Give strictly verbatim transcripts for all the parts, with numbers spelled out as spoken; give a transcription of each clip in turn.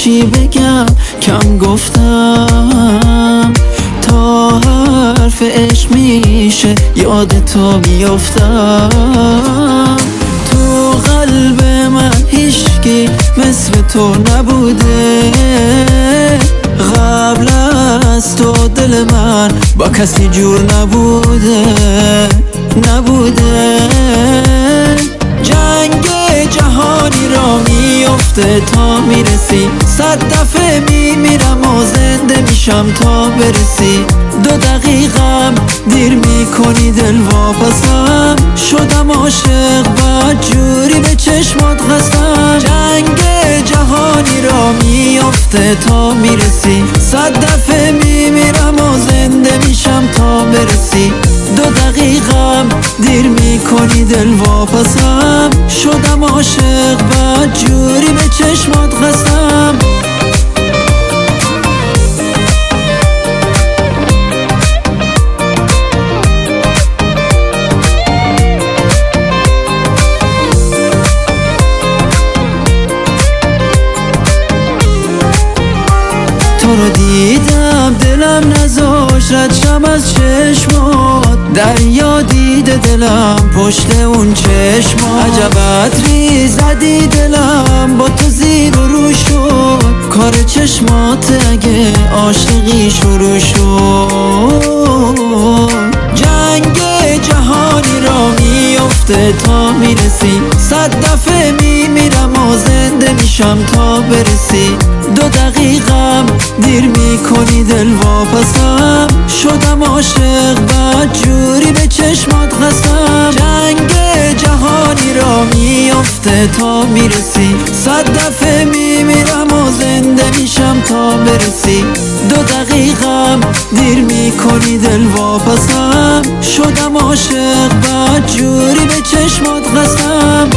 چی بگم کم گفتم، تا حرف عشق میشه یاد تو میافتم. تو قلب من هیچکی مثل تو نبوده، قبل از تو دل من با کسی جور نبوده نبوده. جنگ جهانی را میفته تا میرسی، صد دفعه میمیرم و زنده میشم تا برسی. دو دقیقم دیر میکنی دل واپسم، شدم عاشق بعد جوری به چشمات خستم. جنگ جهانی را میفته تا میرسی، صد دفعه میمیرم و زنده میشم تا برسی. دو دقیقم دیر میکنی دل واپسم، شدم عاشق بعد جوری به چشمات خستم. تو رو دیدم دلم نذاش رد شم از چشمات، دریا دیده دلم پشت اون چشمات. عجب عطری زدی دلم با تو زیر و رو شد، کار چشمات اگه عاشقی شروع شد. جنگ جهانی را میفته تا میرسی، صد دفعه میمیرم و زنده میشم تا برسی. دو دقیقم دیر میکنی دل واپسم، شدم عاشق بعد جوری به چشمات خستم. جنگ جهانی را میفته تا میرسی، صد دفعه میمیرم و زنده میشم تا برسی. دو دقیقم دیر میکنی دل واپسم، شدم عاشق بعد جوری به چشمات خستم.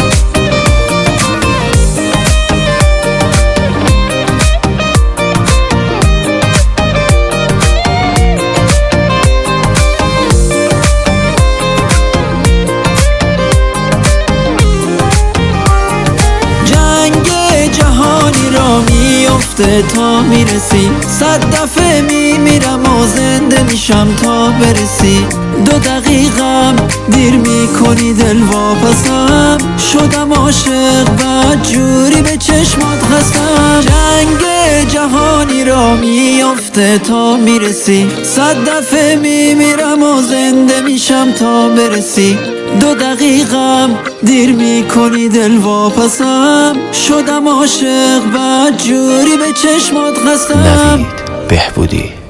تا میرسی، صد دفعه میمیرم و زنده میشم تا برسی. دو دقیقم دیر میکنی دل واپسم، شدم عاشق بعد جوری به چشمات خستم. جنگ جهانی را میفته تا میرسی، صد دفعه میمیرم و زنده میشم تا برسی. دو دقیقم دیر میکنی دل واپسم، شدم عاشق بعد جوری به چشمات خستم. نوید بهبودی.